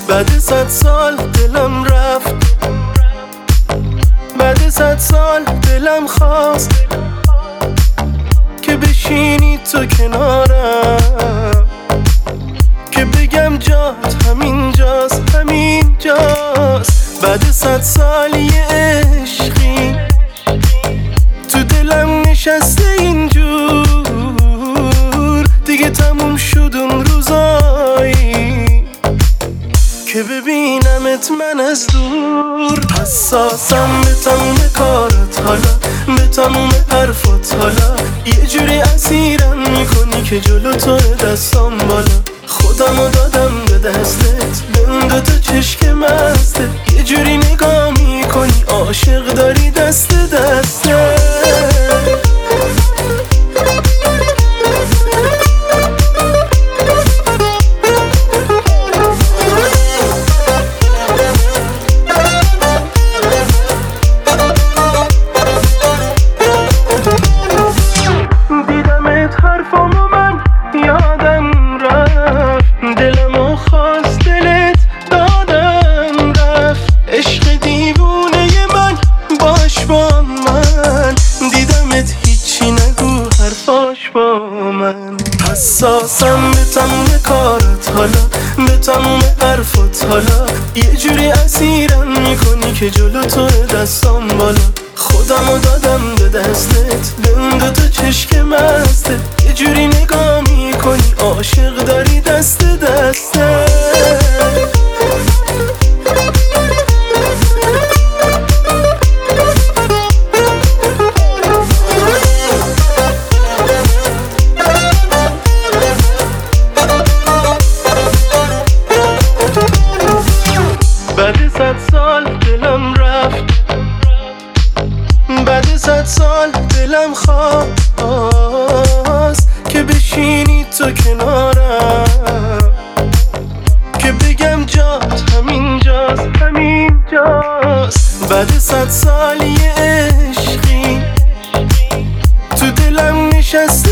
بعد 100 سال دلم رفت، بعد 100 سال دلم خواست که بشینی تو کنارم، که بگم جات همینجاست همینجاست. بعد 100 سال یه عشقی تو دلم نشسته اینجور، دیگه تموم شد اون روزایی که ببینمت من از دور. حساسم به تموم کارت حالا، به تموم حرفات حالا، یه جوری اسیرم میکنی که جلو تو دستام بالا. خودمو دادم به دستت، به اون دوتا چشک مستت، یه جوری نگاه میکنی عاشق داری دست دسته. دیدمت حرفامو من یادم رفت، دلمو خواست دلت دادم رفت. عشق دیوونه من باش با من، دیدمت هیچی نگو حرفاش با من. حساسم به تموم کارت حالا، به تموم حرفات حالا، یه جوری اسیرم میکنی که جلو تو دستام بالا. خودمو دادم به دستت، به اون دوتا چشک مستت، یه جوری نگاه میکنی عاشق داری دست دسته. بعد 100 سال دلم رفت، بعد 100 سال دلم خواست که بشینی تو کنارم، که بگم جات همینجاست همینجاست. بعد 100 سال یه عشقی تو دلم نشسته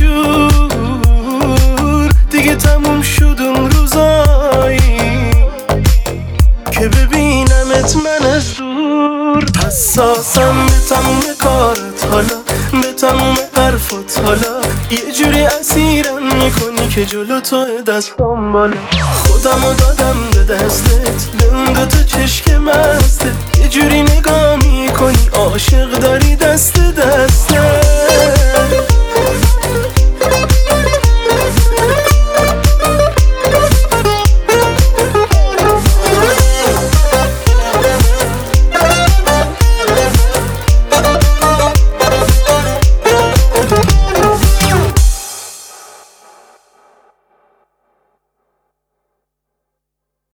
اینجور، دیگه تموم شد اون روزایی که ببینمت من از دور. حساسم به تموم کارت حالا، به تموم حرفات حالا، یه جوری اسیرم میکنی که جلو تو دستام بالا. خودمو دادم به دستت، به اون دوتا چشک مستت، یه جوری نگاه میکنی عاشق داری